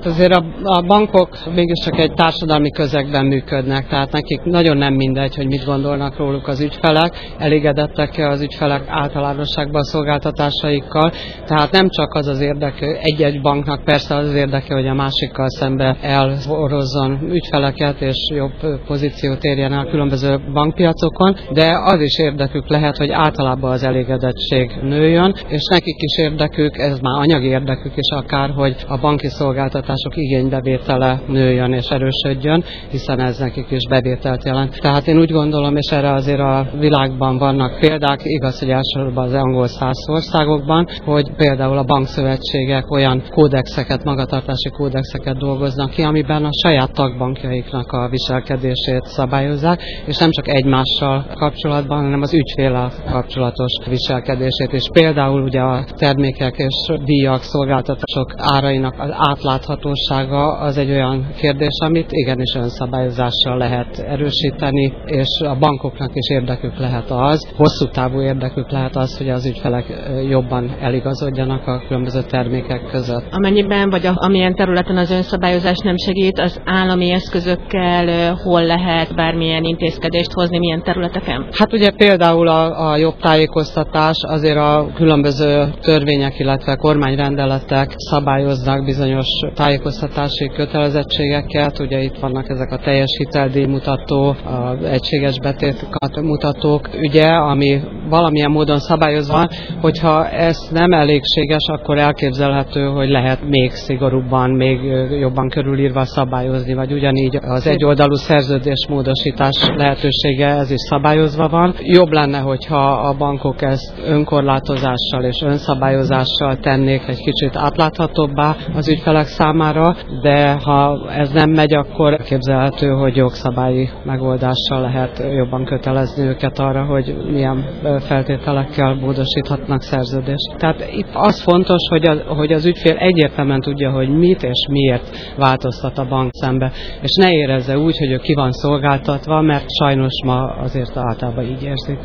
Hát azért a bankok mégiscsak egy társadalmi közegben működnek, tehát nekik nagyon nem mindegy, hogy mit gondolnak róluk az ügyfelek, elégedettek-e az ügyfelek általánosságban a szolgáltatásaikkal, tehát nem csak az az érdeke, egy-egy banknak persze az érdeke, hogy a másikkal szembe elhorozzon ügyfeleket és jobb pozíciót érjen el a különböző bankpiacokon, de az is érdekük lehet, hogy általában az elégedettség nőjön, és nekik is érdekük, ez már anyagi érdekük is akár, hogy a banki szolgáltatások igénybevétele nőjön és erősödjön, hiszen ez nekik is bevételt jelent. Tehát én úgy gondolom, és erre azért a világban vannak példák, igaz, hogy elsősorban az angol száz országokban, hogy például a bankszövetségek olyan kódexeket, magatartási kódexeket dolgoznak ki, amiben a saját tagbankjaiknak a viselkedését szabályozzák, és nem csak egymással kapcsolatban, hanem az ügyféllel kapcsolatos viselkedését. És például ugye a termékek és díjak, szolgáltatások árainak az átláthatósága az egy olyan kérdés, amit igenis önszabályozással lehet erősíteni, és a bankoknak is érdekük lehet az, hosszú távú érdekük lehet az, hogy az ügyfelek jobban eligazodjanak a különböző termékek között. Amennyiben vagy amilyen területen az önszabályozás nem segít, az állami eszközökkel hol lehet bármilyen intézkedést hozni, milyen területeken? Hát ugye például a jobb tájékoztatás, azért a különböző törvények, illetve kormányrendeletek szabályoznak bizonyos tájékoztatási kötelezettségeket, ugye itt vannak ezek a teljes hiteldíjmutató, az egységes betétmutatók, ugye, ami valamilyen módon szabályozva, hogyha ez nem elégséges, akkor elképzelhető, hogy lehet még szigorúbban, még jobban körülírva szabályozni, vagy ugyanígy az egyoldalú szerződésmódosítás lehetősége, ez is szabályozva van. Jobb lenne, hogyha a bankok ezt önkorlátozással és önszabályozással tennék egy kicsit átláthatóbbá az ügyfelek számára, de ha ez nem megy, akkor képzelhető, hogy jogszabályi megoldással lehet jobban kötelezni őket arra, hogy milyen feltételekkel módosíthatnak szerződést. Tehát itt az fontos, hogy az ügyfél egyértelműen tudja, hogy mit és miért változtat a bank szembe, és ne érezze úgy, hogy ő ki van szolgáltatva, mert sajnos ma azért általában így érzik.